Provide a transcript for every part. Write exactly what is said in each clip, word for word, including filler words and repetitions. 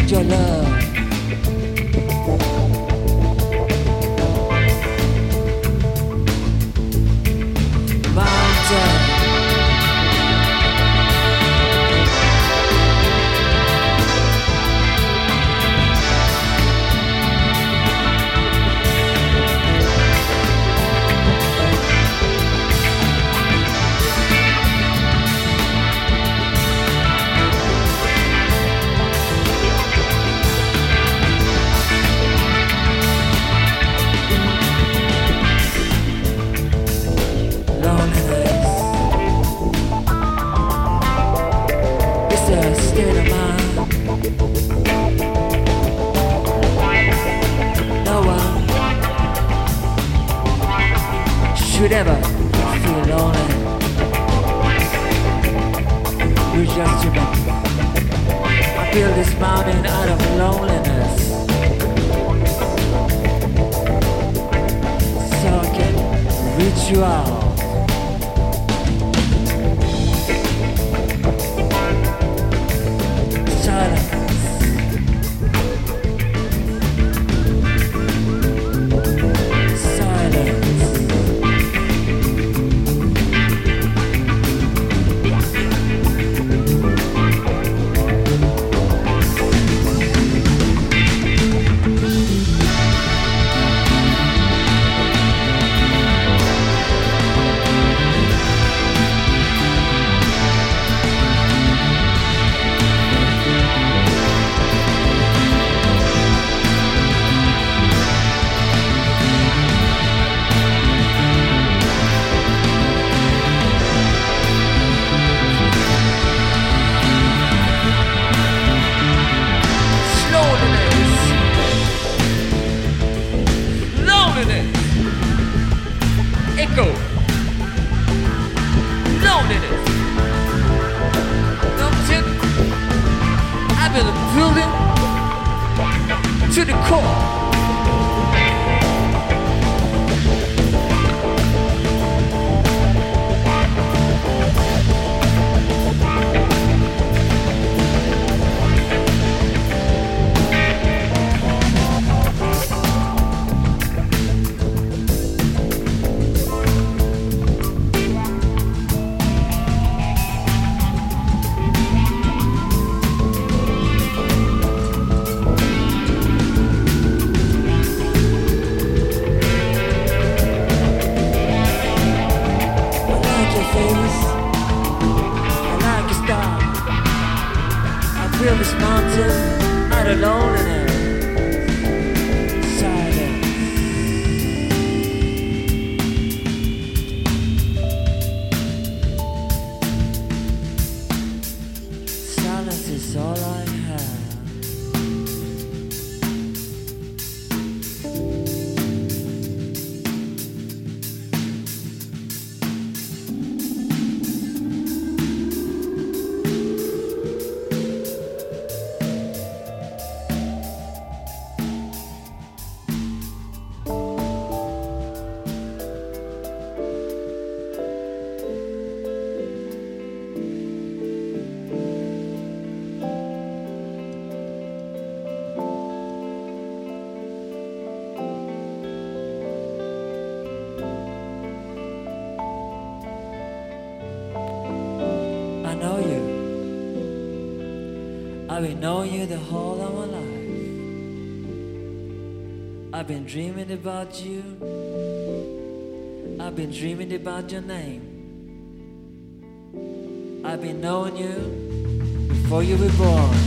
need your love. Mountain. Should ever feel lonely. You're just human. I build this mountain out of loneliness, so I can reach you out. Silence. Echo. Loneliness. Mountain. I've been building to the core. Build this mountain out of loneliness. Silence. Silence is all I have. I know you. I've been knowing you the whole of my life. I've been dreaming about you. I've been dreaming about your name. I've been knowing you before you were born.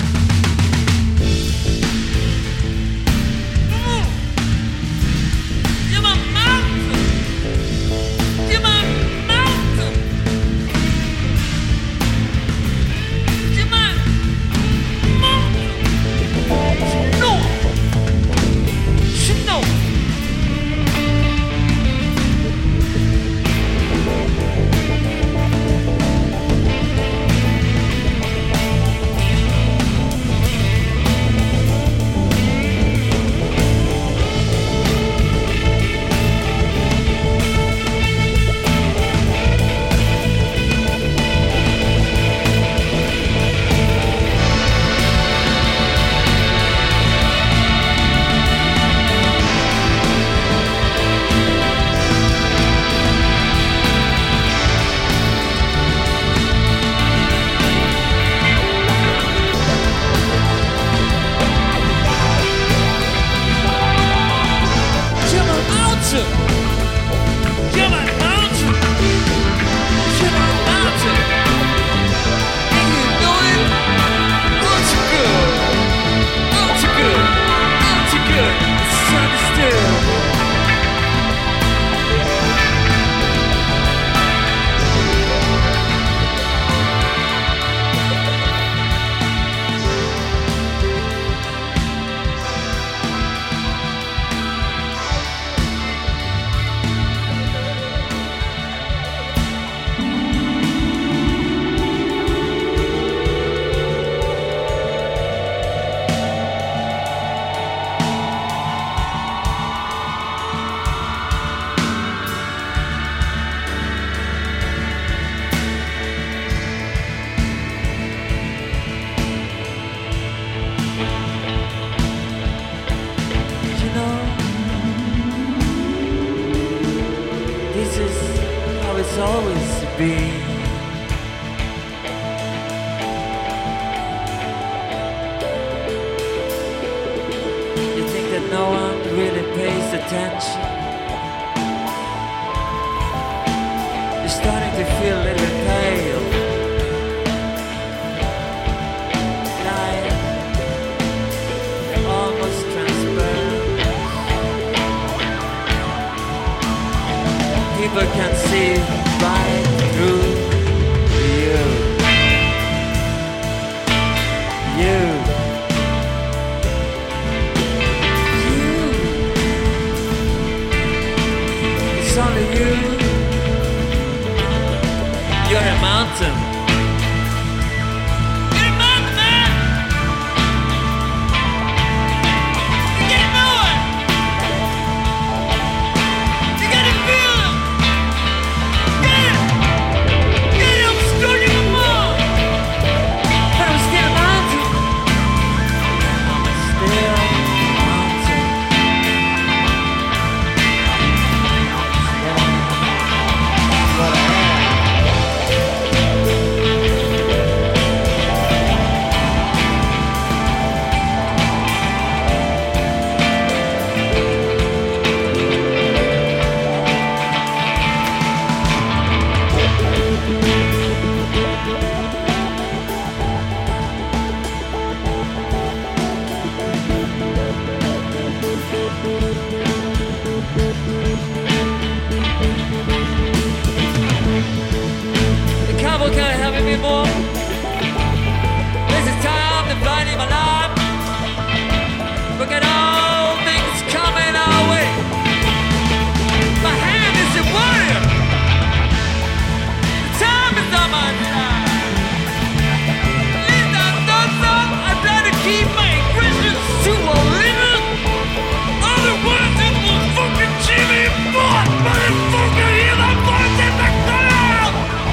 You think that no one really pays attention. You're starting to feel a little bit pale, like almost transparent. People can see right through you. You. You. It's only you. You're a mountain. You're a mountain, man. You gotta know it. You gotta feel it. Get it. Get it. I'm starting to move. But I'm still a mountain. I'm still a mountain. That's what I am. The cowboy can't help me more. This is time dividing my life. Look at all things coming our way. My hand is a warrior. The time is on my side. Leave that thoughts on. I try to keep my Christians to a limit. Otherwise it will fucking Jimmy Bond, motherfucker. Hear that voice in the crowd.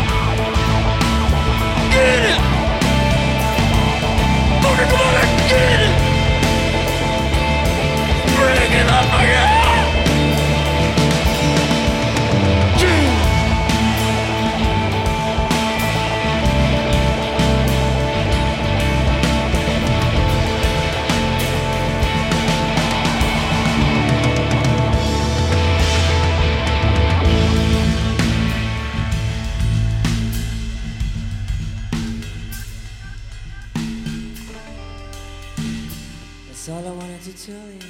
Get it! Fucking come on and get it! Bring it up again! That's all I wanted to tell you.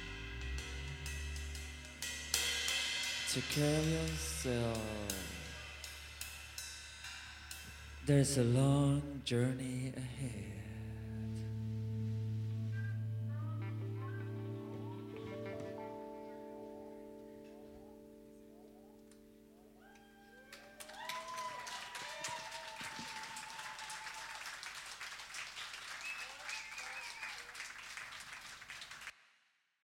Take care of yourself. There's a long journey ahead.